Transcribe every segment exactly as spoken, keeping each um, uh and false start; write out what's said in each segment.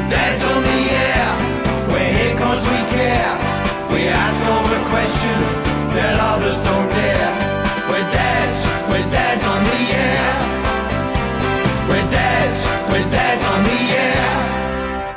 Dad's on the air, we're here 'cause we care. We ask all the questions that others don't dare. We're dads, we're dads on the air. We're dads, we're dads on the air.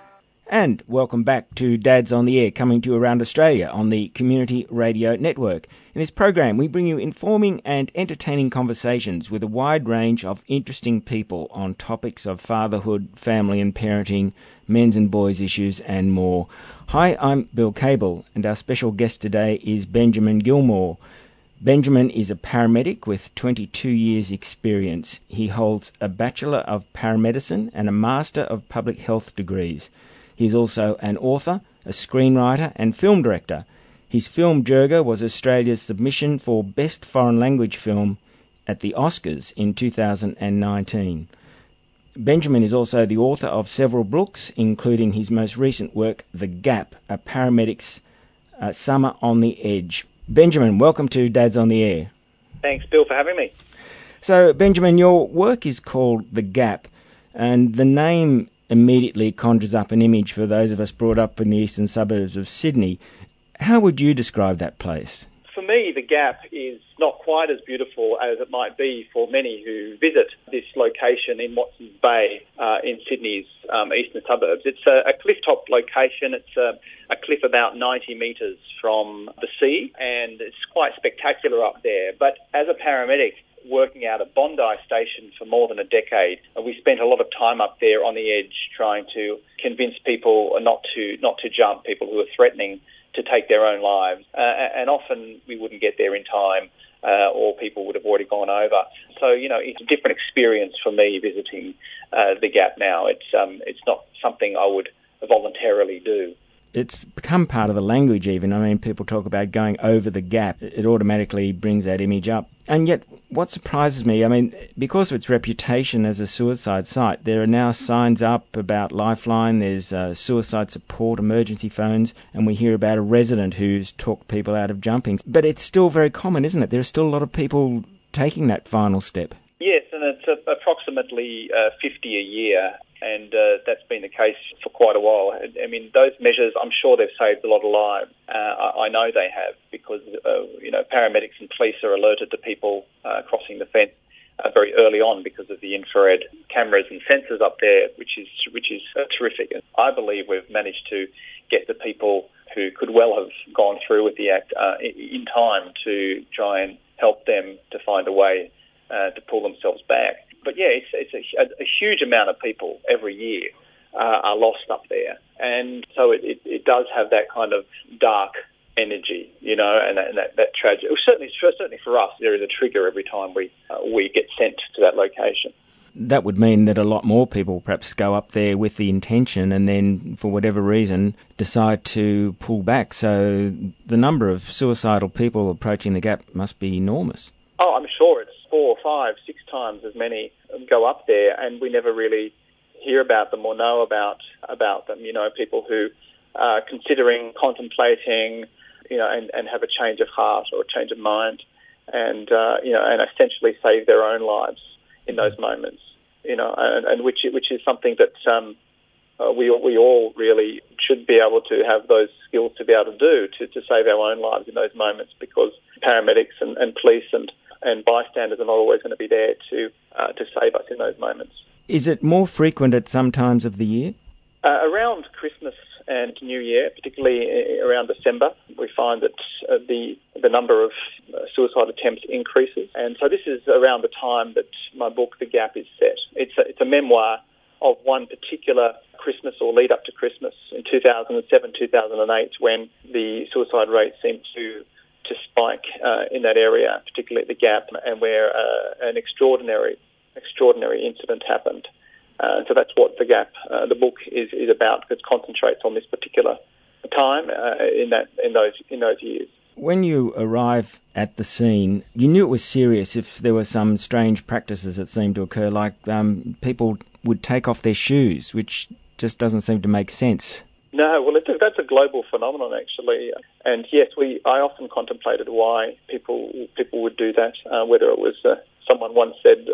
And welcome back to Dads on the Air, coming to you around Australia on the Community Radio Network. In this program, we bring you informing and entertaining conversations with a wide range of interesting people on topics of fatherhood, family and parenting, men's and boys' issues, and more. Hi, I'm Bill Cable, and our special guest today is Benjamin Gilmore. Benjamin is a paramedic with twenty-two years' experience. He holds a Bachelor of Paramedicine and a Master of Public Health degrees. He's also an author, a screenwriter and film director. His film Jerga was Australia's submission for Best Foreign Language Film at the Oscars in two thousand nineteen. Benjamin is also the author of several books, including his most recent work, The Gap, a paramedic's uh, summer on the edge. Benjamin, welcome to Dads on the Air. Thanks, Bill, for having me. So, Benjamin, your work is called The Gap, and the name immediately conjures up an image for those of us brought up in the eastern suburbs of Sydney. How would you describe that place? For me, the Gap is not quite as beautiful as it might be for many who visit this location in Watson's Bay uh, in Sydney's um, eastern suburbs. It's a, a cliff-top location. It's a, a cliff about ninety metres from the sea, and it's quite spectacular up there. But as a paramedic working out at Bondi Station for more than a decade, we spent a lot of time up there on the edge trying to convince people not to not to jump, people who are threatening to take their own lives. Uh, and often we wouldn't get there in time, uh, or people would have already gone over. So, you know, it's a different experience for me visiting uh, the Gap now. It's um, it's not something I would voluntarily do. It's become part of the language even. I mean, people talk about going over the gap. It automatically brings that image up. And yet, what surprises me, I mean, because of its reputation as a suicide site, there are now signs up about Lifeline, there's uh, suicide support, emergency phones, and we hear about a resident who's talked people out of jumping. But it's still very common, isn't it? There are still a lot of people taking that final step. Yes, and it's uh, approximately uh, fifty a year. And uh, that's been the case for quite a while. I mean, those measures, I'm sure they've saved a lot of lives. Uh, I, I know they have because, uh, you know, paramedics and police are alerted to people uh, crossing the fence uh, very early on because of the infrared cameras and sensors up there, which is which is uh, terrific. And I believe we've managed to get the people who could well have gone through with the act uh, in time to try and help them to find a way uh, to pull themselves back. But yeah, it's, it's a, a huge amount of people every year uh, are lost up there. And so it, it, it does have that kind of dark energy, you know, and that, and that, that tragedy. Certainly, certainly for us, there is a trigger every time we uh, we get sent to that location. That would mean that a lot more people perhaps go up there with the intention and then, for whatever reason, decide to pull back. So the number of suicidal people approaching the Gap must be enormous. Oh, I'm sure it's four, five, six times as many go up there, and we never really hear about them or know about about them. You know, people who are considering, contemplating, you know, and, and have a change of heart or a change of mind, and uh, you know, and essentially save their own lives in those moments. You know, and, and which which is something that um, uh, we we all really should be able to have those skills to be able to do to, to save our own lives in those moments, because paramedics and, and police and and bystanders are not always going to be there to uh, to save us in those moments. Is it more frequent at some times of the year? Uh, around Christmas and New Year, particularly around December, we find that uh, the the number of uh, suicide attempts increases. And so this is around the time that my book, The Gap, is set. It's a, it's a memoir of one particular Christmas or lead up to Christmas in two thousand seven, two thousand eight, when the suicide rate seemed to to spike uh, in that area, particularly at the Gap, and where uh, an extraordinary, extraordinary incident happened. Uh, so that's what the Gap, uh, the book, is, is about. It concentrates on this particular time uh, in that in those in those years. When you arrive at the scene, you knew it was serious if there were some strange practices that seemed to occur, like um, people would take off their shoes, which just doesn't seem to make sense. No, well, it's a, that's a global phenomenon, actually. And yes, we I often contemplated why people people would do that, uh, whether it was, uh, someone once said, uh,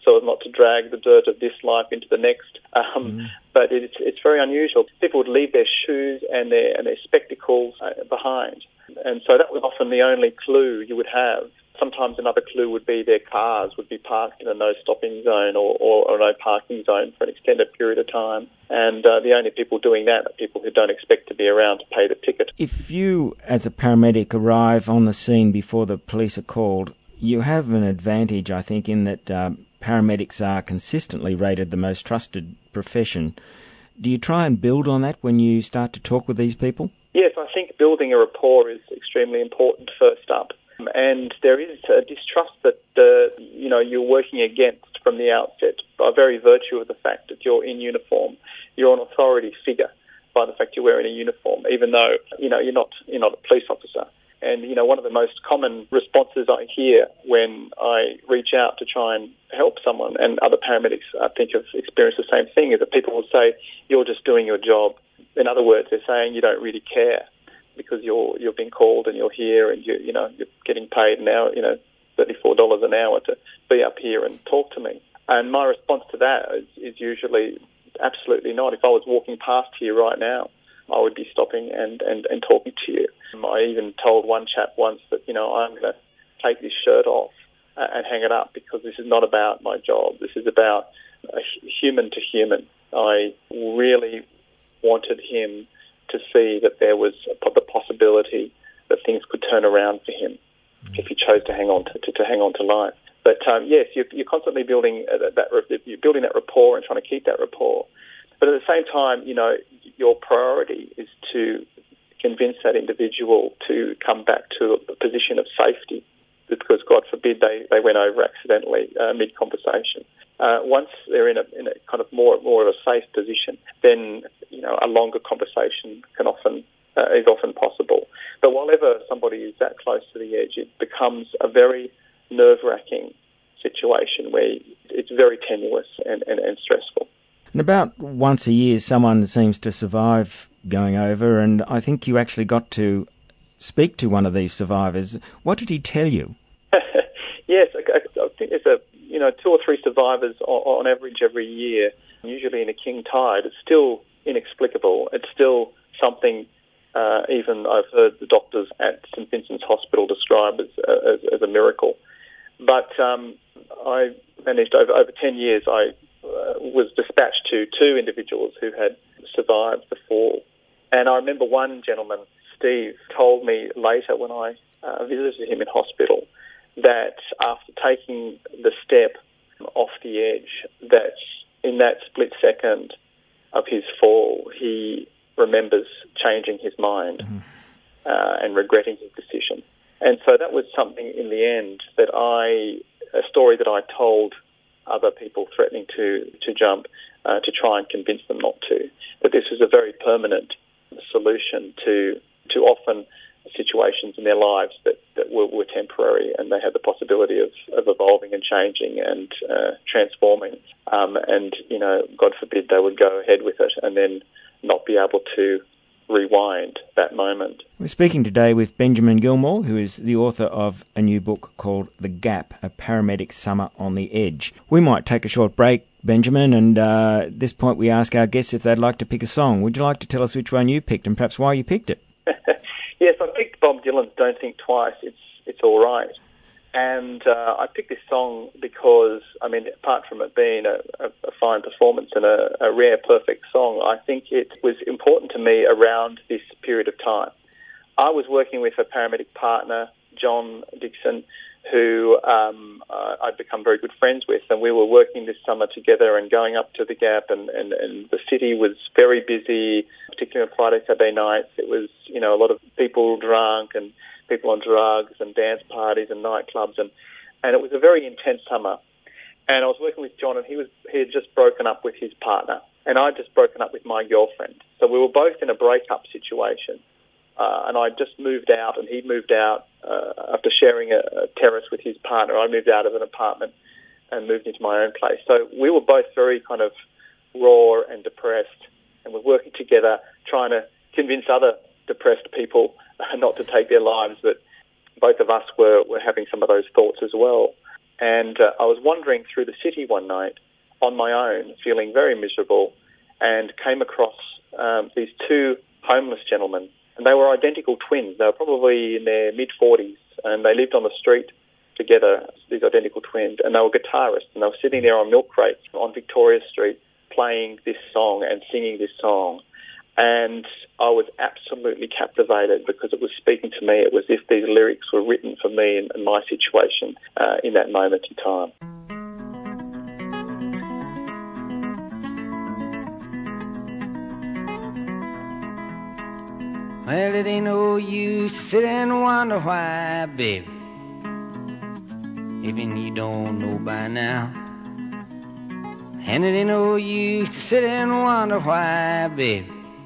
so as not to drag the dirt of this life into the next. Um, mm. But it's it's very unusual. People would leave their shoes and their and their spectacles behind, and so that was often the only clue you would have. Sometimes another clue would be their cars would be parked in a no stopping zone or, or, or no parking zone for an extended period of time. And uh, the only people doing that are people who don't expect to be around to pay the ticket. If you, as a paramedic, arrive on the scene before the police are called, you have an advantage, I think, in that uh, paramedics are consistently rated the most trusted profession. Do you try and build on that when you start to talk with these people? Yes, I think building a rapport is extremely important first up. And there is a distrust that uh, you know you're working against from the outset by very virtue of the fact that you're in uniform. You're an authority figure by the fact you're wearing a uniform, even though you know you're not you're not a police officer. And you know one of the most common responses I hear when I reach out to try and help someone, and other paramedics I think have experienced the same thing, is that people will say, "You're just doing your job." In other words, they're saying you don't really care, because you're you're being called and you're here and you you know you're getting paid now you know thirty-four dollars an hour to be up here and talk to me. And my response to that is, is usually absolutely not. If I was walking past here right now, I would be stopping and, and, and talking to you. I even told one chap once that you know I'm going to take this shirt off and hang it up because this is not about my job. This is about a human to human. I really wanted him to see that there was the possibility that things could turn around for him mm. if he chose to hang on to, to, to hang on to life. But um, yes, you're, you're constantly building that you're building that rapport and trying to keep that rapport. But at the same time, you know, your priority is to convince that individual to come back to a position of safety, because God forbid they, they went over accidentally uh, mid-conversation. Uh, once they're in a, in a kind of more more of a safe position, then you know a longer conversation can often uh, is often possible. But whenever somebody is that close to the edge, it becomes a very nerve-wracking situation where it's very tenuous and, and, and stressful. And about once a year, someone seems to survive going over, and I think you actually got to speak to one of these survivors. What did he tell you? Yes, I, I think there's a you know two or three survivors on, on average every year, usually in a king tide. It's still inexplicable. It's still something uh, even I've heard the doctors at St Vincent's Hospital describe as, as, as a miracle. But um, I managed over over ten years. I uh, was dispatched to two individuals who had survived the fall, and I remember one gentleman, Steve, told me later when I uh, visited him in hospital that after taking the step off the edge, that in that split second of his fall, he remembers changing his mind mm-hmm. uh, and regretting his decision. And so that was something in the end that I, a story that I told other people threatening to, to jump uh, to try and convince them not to, that this was a very permanent solution to to often situations in their lives that, that were, were temporary, and they had the possibility of, of evolving and changing and uh, transforming. Um, and, you know, God forbid they would go ahead with it and then not be able to rewind that moment. We're speaking today with Benjamin Gilmore, who is the author of a new book called The Gap, A Paramedic Summer on the Edge. We might take a short break, Benjamin, and uh, at this point we ask our guests if they'd like to pick a song. Would you like to tell us which one you picked and perhaps why you picked it? Yes, I picked Bob Dylan's Don't Think Twice, It's It's All Right. And uh, I picked this song because, I mean, apart from it being a, a, a fine performance and a, a rare, perfect song, I think it was important to me around this period of time. I was working with a paramedic partner, John Dixon, who um, uh, I'd become very good friends with, and we were working this summer together and going up to the Gap, and, and, and the city was very busy, particularly on Friday, Saturday nights. It was, you know, a lot of people drunk and people on drugs and dance parties and nightclubs, and, and it was a very intense summer. And I was working with John, and he was he had just broken up with his partner, and I'd just broken up with my girlfriend. So we were both in a breakup situation. Uh, and I just moved out, and he moved out uh, after sharing a, a terrace with his partner. I moved out of an apartment and moved into my own place. So we were both very kind of raw and depressed, and we're working together trying to convince other depressed people not to take their lives, but both of us were, were having some of those thoughts as well. And uh, I was wandering through the city one night on my own, feeling very miserable, and came across um, these two homeless gentlemen. And they were identical twins. They were probably in their mid-forties, and they lived on the street together, these identical twins, and they were guitarists, and they were sitting there on milk crates on Victoria Street playing this song and singing this song. And I was absolutely captivated because it was speaking to me. It was as if these lyrics were written for me and, and my situation uh, in that moment in time. Well, it ain't no use to sit and wonder why, baby, even you don't know by now. And it ain't no use to sit and wonder why, baby,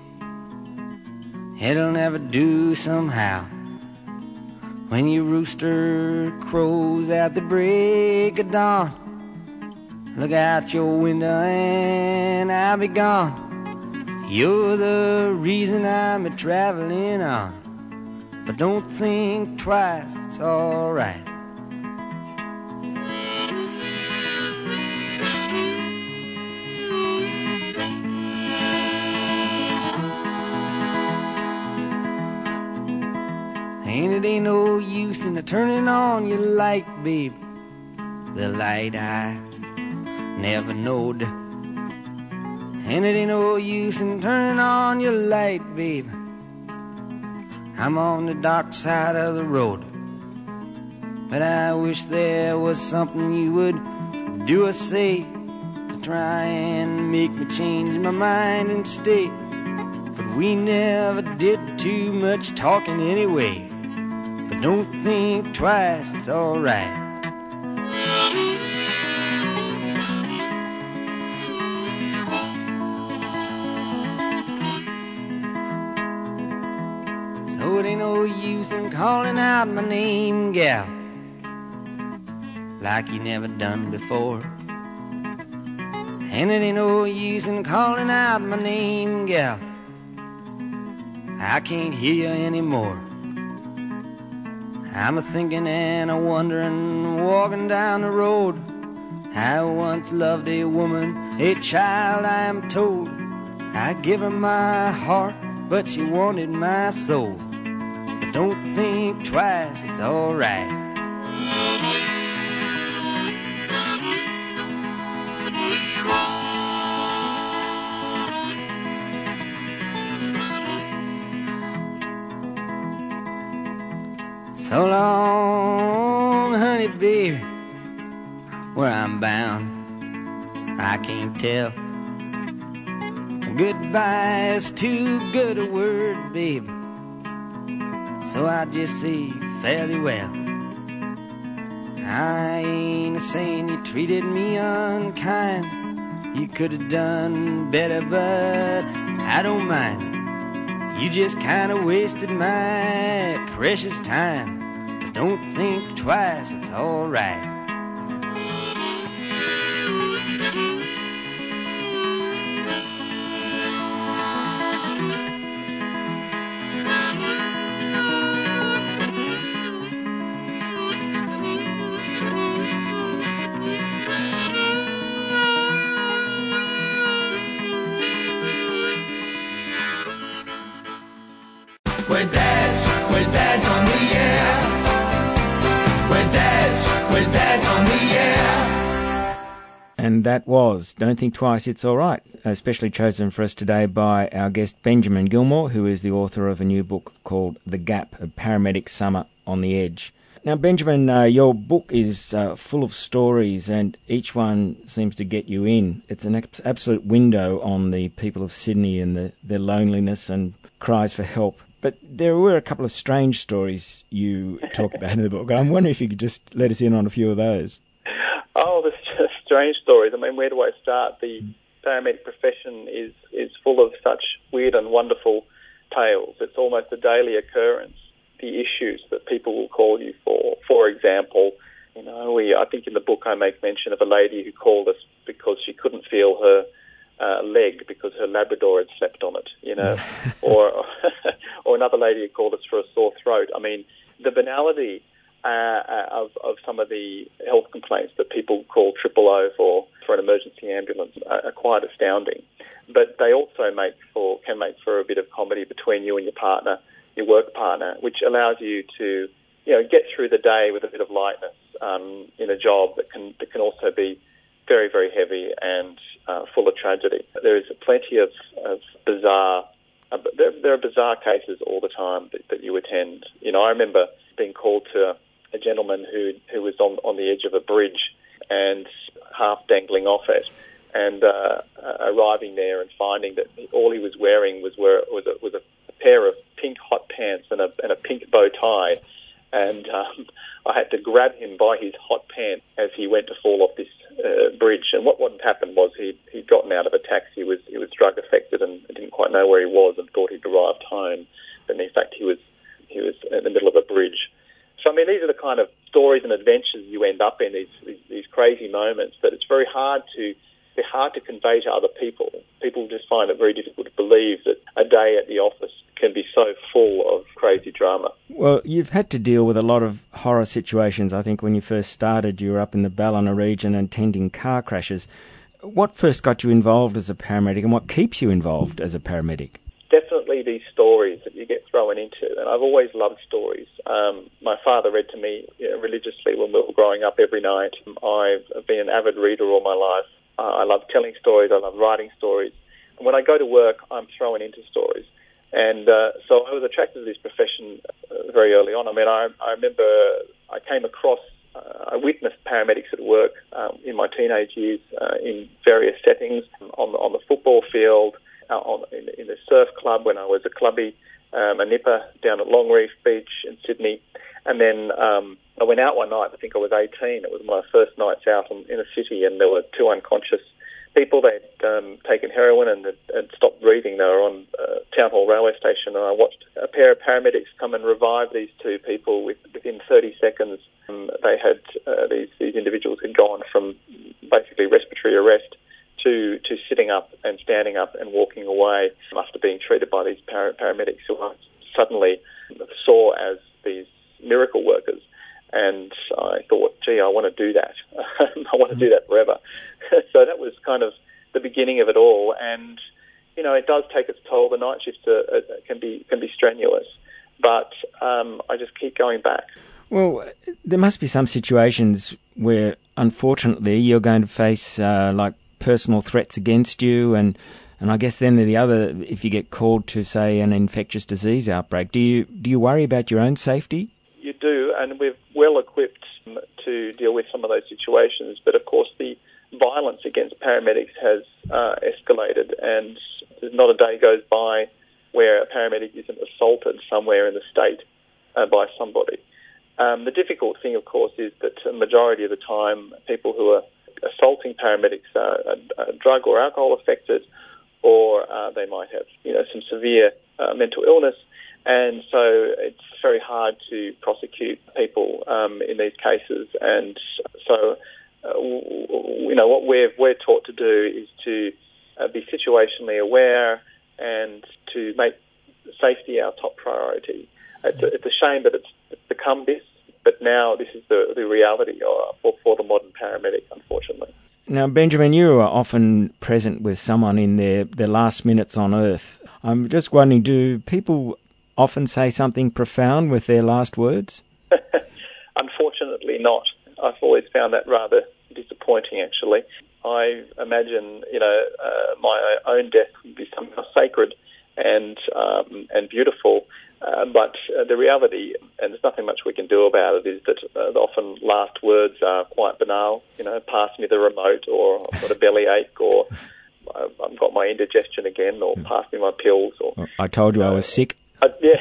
it'll never do somehow. When your rooster crows at the break of dawn, look out your window and I'll be gone. You're the reason I'm a-traveling on, but don't think twice, it's alright. And it ain't no use in the turning on your light, babe, the light I never knowed. And it ain't no use in turning on your light, babe, I'm on the dark side of the road. But I wish there was something you would do or say to try and make me change my mind and stay. But we never did too much talking anyway. But don't think twice, it's alright. So it ain't no use in calling out my name, gal, like you never done before. And it ain't no use in calling out my name, gal, I can't hear you anymore. I'm a-thinking and a-wondering, walking down the road. I once loved a woman, a child I am told. I give her my heart, but she wanted my soul. But don't think twice, it's alright. So long, honey, baby, where I'm bound, I can't tell. Goodbye is too good a word, baby, so I just say fairly well. I ain't saying you treated me unkind, you could have done better, but I don't mind. You just kind of wasted my precious time. But don't think twice, it's alright. We're dads, we're dads on the air. We're dads, we're dads on the air. And that was Don't Think Twice, It's All Right, especially chosen for us today by our guest Benjamin Gilmore, who is the author of a new book called The Gap, A Paramedic Summer on the Edge. Now, Benjamin, uh, your book is uh, full of stories, and each one seems to get you in. It's an ab- absolute window on the people of Sydney and the, their loneliness and cries for help. But there were a couple of strange stories you talk about in the book. I'm wondering if you could just let us in on a few of those. Oh, there's just strange stories. I mean, where do I start? The paramedic profession is, is full of such weird and wonderful tales. It's almost a daily occurrence, the issues that people will call you for. For example, you know, we I think in the book I make mention of a lady who called us because she couldn't feel her uh, leg because her Labrador had slept on it, you know, or or another lady who called us for a sore throat. I mean, the banality uh, of, of some of the health complaints that people call triple O for, for an emergency ambulance are, are quite astounding. But they also make for can make for a bit of comedy between you and your partner, your work partner, which allows you to, you know, get through the day with a bit of lightness um, in a job that can that can also be very, very heavy and uh, full of tragedy. There is plenty of, of bizarre, uh, there, there are bizarre cases all the time that, that you attend. You know, I remember being called to a gentleman who who was on on the edge of a bridge and half dangling off it, and uh, arriving there and finding that all he was wearing was wear, was a, was a pair of pink hot pants and a and a pink bow tie, and um, I had to grab him by his hot pants as he went to fall off this uh, bridge. And what what had happened was he he'd gotten out of a taxi. He was he was drug affected and didn't quite know where he was and thought he'd arrived home, but in fact he was he was in the middle of a bridge. So I mean, these are the kind of stories and adventures you end up in, these these, these crazy moments that it's very hard to they're hard to convey to other people. People just find it very difficult to believe that a day at the office can be so full of crazy drama. Well, you've had to deal with a lot of horror situations. I think when you first started, you were up in the Ballina region and tending car crashes. What first got you involved as a paramedic, and what keeps you involved as a paramedic? Definitely these stories that you get thrown into, and I've always loved stories. Um, my father read to me you know, religiously when we were growing up every night. I've been an avid reader all my life. Uh, I love telling stories. I love writing stories. And when I go to work, I'm thrown into stories. And uh, so I was attracted to this profession uh, very early on. I mean, I, I remember I came across, uh, I witnessed paramedics at work um, in my teenage years uh, in various settings, on the, on the football field, uh, on, in, in the surf club when I was a clubby, um, a nipper down at Longreef Beach in Sydney. And then um, I went out one night, I think I was eighteen. It was my first nights out in, in a city, and there were two unconscious people. They'd um, taken heroin and had stopped breathing. They were on uh, Town Hall railway station, and I watched a pair of paramedics come and revive these two people with, within thirty seconds. Um, they had uh, these these individuals had gone from basically respiratory arrest to to sitting up and standing up and walking away after being treated by these para- paramedics who I suddenly saw as these miracle workers. And I thought, gee, I want to do that. I want to do that forever. So that was kind of the beginning of it all. And, you know, it does take its toll. The night shifts are, are, can be can be strenuous. But um, I just keep going back. Well, there must be some situations where, unfortunately, you're going to face, uh, like, personal threats against you. And, and I guess then the other, if you get called to, say, an infectious disease outbreak, do you do you worry about your own safety? You do, and we're well equipped to deal with some of those situations. But, of course, the violence against paramedics has uh, escalated, and there's not a day goes by where a paramedic isn't assaulted somewhere in the state uh, by somebody. Um, the difficult thing, of course, is that the majority of the time people who are assaulting paramedics are, are drug or alcohol affected, or uh, they might have, you know, some severe uh, mental illness. And so it's very hard to prosecute people um, in these cases. And so, uh, you know, what we're, we're taught to do is to uh, be situationally aware and to make safety our top priority. It's a, it's a shame that it's become this, but now this is the, the reality for, for the modern paramedic, unfortunately. Now, Benjamin, you are often present with someone in their, their last minutes on Earth. I'm just wondering, do people often say something profound with their last words? Unfortunately not. I've always found that rather disappointing, actually. I imagine, you know, uh, my own death would be somehow sacred and um, and beautiful, uh, but uh, the reality, and there's nothing much we can do about it, is that uh, the often last words are quite banal. You know, pass me the remote, or I've got a bellyache, or I've got my indigestion again, or pass me my pills. Or I told you uh, I was sick. Uh, yeah.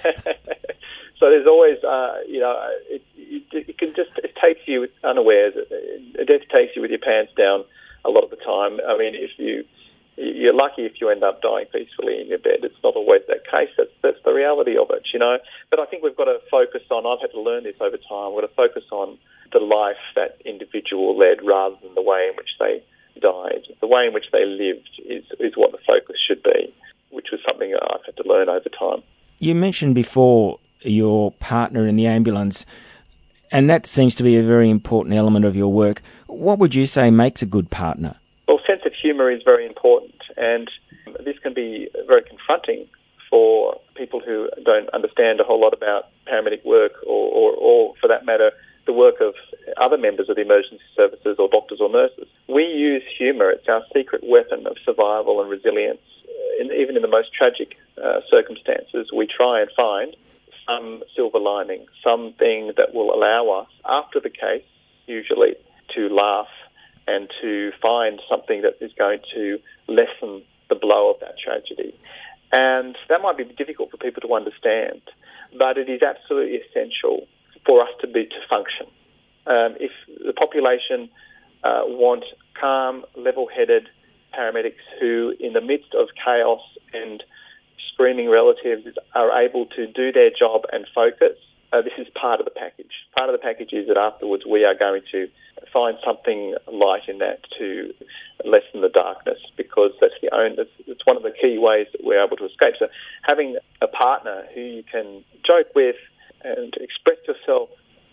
So there's always, uh, you know, it, it, it can just, it takes you unawares. It, it takes you with your pants down a lot of the time. I mean, if you, you're lucky if you end up dying peacefully in your bed. It's not always that case. That's, that's the reality of it, you know. But I think we've got to focus on, I've had to learn this over time, we've got to focus on the life that individual led rather than the way in which they died. The way in which they lived is, is what the focus should be, which was something that I've had to learn over time. You mentioned before your partner in the ambulance. And that seems to be a very important element of your work. What would you say makes a good partner? Well, sense of humour is very important, and this can be very confronting for people who don't understand a whole lot about paramedic work or, or, or, for that matter, the work of other members of the emergency services or doctors or nurses. We use humour. It's our secret weapon of survival and resilience. In, even in the most tragic uh, circumstances, we try and find some silver lining, something that will allow us, after the case, usually, to laugh and to find something that is going to lessen the blow of that tragedy. And that might be difficult for people to understand, but it is absolutely essential for us to be to function. Um, if the population uh, want calm, level-headed paramedics who, in the midst of chaos and screaming relatives, are able to do their job and focus, uh, this is part of the package. Part of the package is that afterwards we are going to find something light in that to lessen the darkness, because that's the only, that's, it's one of the key ways that we're able to escape. So having a partner who you can joke with and express yourself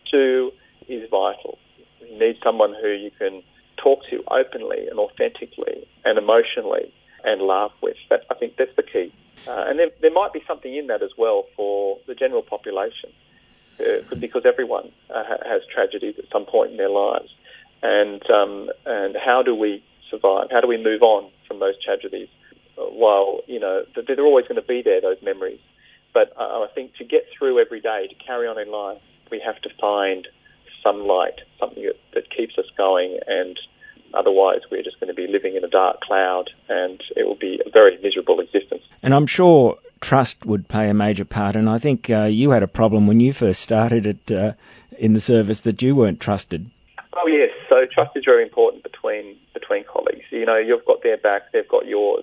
to is vital. You need someone who you can talk to openly and authentically and emotionally and laugh with. That, I think that's the key. Uh, and there, there might be something in that as well for the general population, uh, because everyone uh, has tragedies at some point in their lives. And um, and how do we survive? How do we move on from those tragedies? Uh, while, you know, they're always going to be there, those memories. But uh, I think to get through every day, to carry on in life, we have to find some light, something that, that keeps us going, and otherwise we're just going to be living in a dark cloud, and it will be a very miserable existence. And I'm sure trust would play a major part, and I think uh, you had a problem when you first started it uh, in the service, that you weren't trusted. Oh yes, so trust is very important between between colleagues. You know, you've got their back, they've got yours.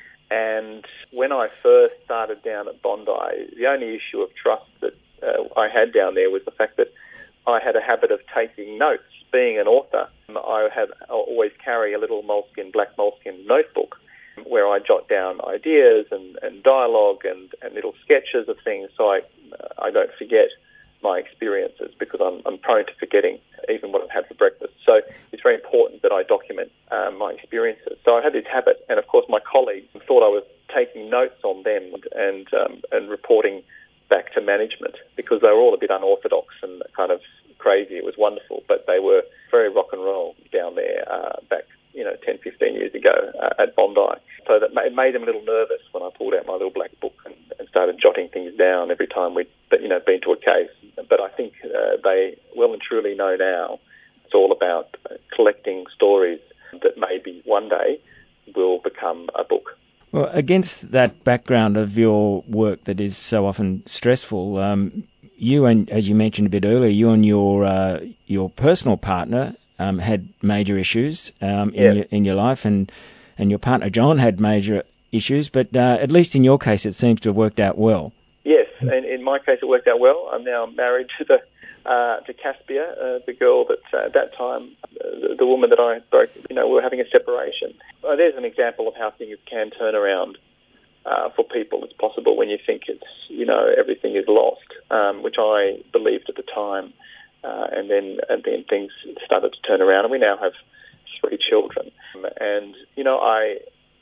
And when I first started down at Bondi, the only issue of trust that uh, I had down there was the fact that I had a habit of taking notes. Being an author, I have I always carry a little moleskin, black moleskin notebook where I jot down ideas and, and dialogue and, and little sketches of things, so I I don't forget my experiences, because I'm, I'm prone to forgetting even what I've had for breakfast. So it's very important that I document um, my experiences. So I had this habit, and of course my colleagues thought I was taking notes on them and um, and reporting back to management, because they were all a bit unorthodox and kind of crazy. It was wonderful, but they were very rock and roll down there uh, back, you know, ten, fifteen years ago uh, at Bondi. So that it made them a little nervous when I pulled out my little black book and, and started jotting things down every time we'd, you know, been to a case. But I think uh, they well and truly know now it's all about collecting stories that maybe one day will become a book. Well, against that background of your work that is so often stressful, um, you and, as you mentioned a bit earlier, you and your uh, your personal partner um, had major issues um, in, yeah. your, in your life, and, and your partner John had major issues, but uh, at least in your case it seems to have worked out well. Yes, and in my case it worked out well. I'm now married to the uh, to Caspia, uh, the girl that uh, at that time, uh, the, the woman that I broke, you know, we were having a separation. Uh, there's an example of how things can turn around uh, for people. It's possible when you think it's, you know, everything is lost, um, which I believed at the time, uh, and then and then things started to turn around, and we now have three children. And you know, I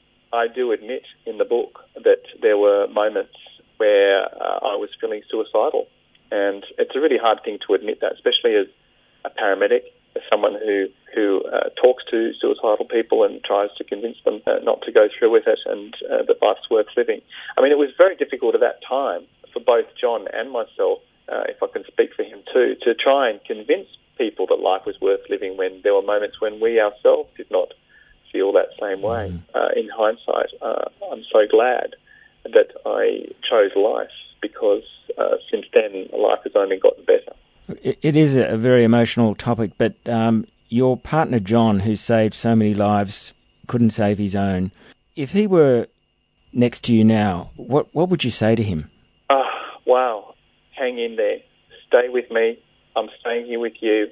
I do admit in the book that there were moments where uh, I was feeling suicidal. And it's a really hard thing to admit that, especially as a paramedic, as someone who, who uh, talks to suicidal people and tries to convince them uh, not to go through with it and uh, that life's worth living. I mean, it was very difficult at that time for both John and myself, uh, if I can speak for him too, to try and convince people that life was worth living when there were moments when we ourselves did not feel that same way. Uh, in hindsight, uh, I'm so glad that I chose life, because uh, since then life has only gotten better. It, it is a very emotional topic, but um, your partner John, who saved so many lives, couldn't save his own. If he were next to you now, what what would you say to him? Ah, uh, wow, hang in there, stay with me, I'm staying here with you,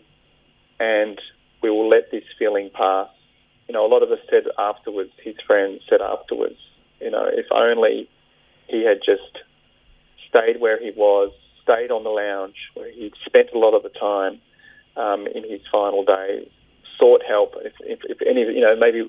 and we will let this feeling pass. You know, a lot of us said afterwards, his friends said afterwards, you know, if only he had just stayed where he was, stayed on the lounge where he'd spent a lot of the time, um, in his final days, sought help. If, if, if any, you know, maybe,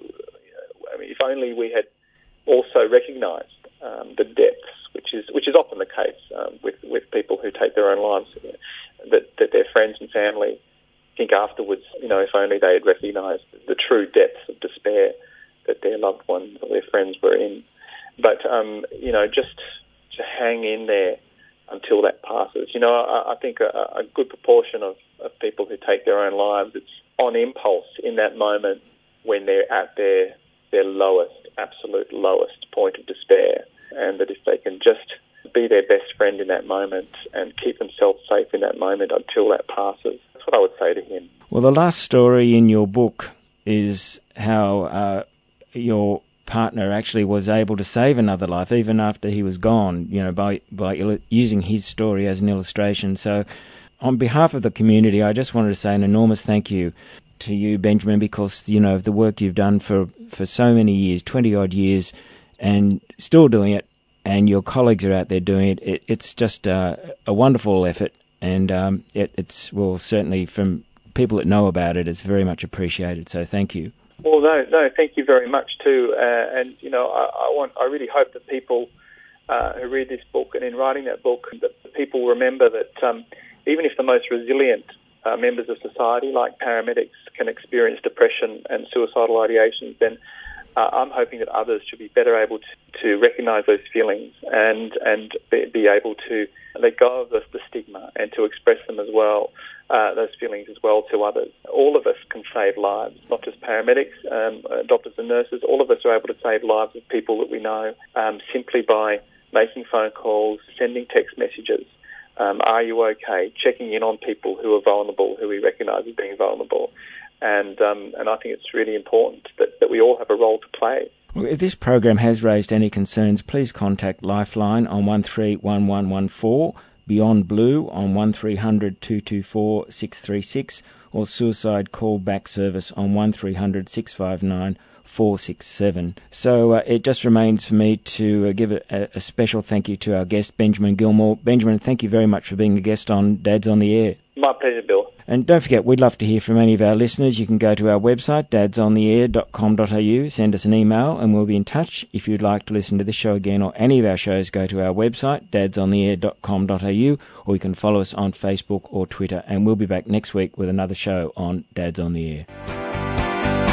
I mean, if only we had also recognised um, the depths, which is which is often the case um, with with people who take their own lives, that that their friends and family think afterwards, you know, if only they had recognised the true depths of despair that their loved ones or their friends were in. But um, you know, just to hang in there until that passes. You know, I, I think a, a good proportion of, of people who take their own lives, it's on impulse in that moment when they're at their their lowest, absolute lowest point of despair, and that if they can just be their best friend in that moment and keep themselves safe in that moment until that passes, that's what I would say to him. Well, the last story in your book is how uh, your partner actually was able to save another life even after he was gone, you know, by, by il- using his story as an illustration. So on behalf of the community, I just wanted to say an enormous thank you to you, Benjamin, because, you know, the work you've done for, for so many years, twenty-odd years, and still doing it, and your colleagues are out there doing it. it it's just uh, a wonderful effort, and um, it, it's, well, certainly from people that know about it, it's very much appreciated, so thank you. Well, no, no, thank you very much too, uh, and, you know, I, I want, I really hope that people uh, who read this book, and in writing that book, that people remember that um, even if the most resilient uh, members of society, like paramedics, can experience depression and suicidal ideations, then uh, I'm hoping that others should be better able to, to recognise those feelings and and be, be able to let go of the, the stigma and to express them as well, uh, those feelings as well to others. All of us can save lives, not just paramedics, um, uh, doctors and nurses. All of us are able to save lives of people that we know um, simply by making phone calls, sending text messages. Um, are you okay? Checking in on people who are vulnerable, who we recognise as being vulnerable. And um, and I think it's really important that, that we all have a role to play. Well, if this program has raised any concerns, please contact Lifeline on one three one one one four, Beyond Blue on one three hundred two two four six three six, or Suicide Callback Service on one three hundred six five nine four six seven. So uh, it just remains for me to uh, give a, a special thank you to our guest, Benjamin Gilmore. Benjamin, thank you very much for being a guest on Dads on the Air. My pleasure, Bill. And don't forget, we'd love to hear from any of our listeners. You can go to our website, dads on the air dot com dot a u, send us an email, and we'll be in touch. If you'd like to listen to this show again or any of our shows, go to our website, dads on the air dot com dot a u, or you can follow us on Facebook or Twitter. And we'll be back next week with another show on Dads on the Air.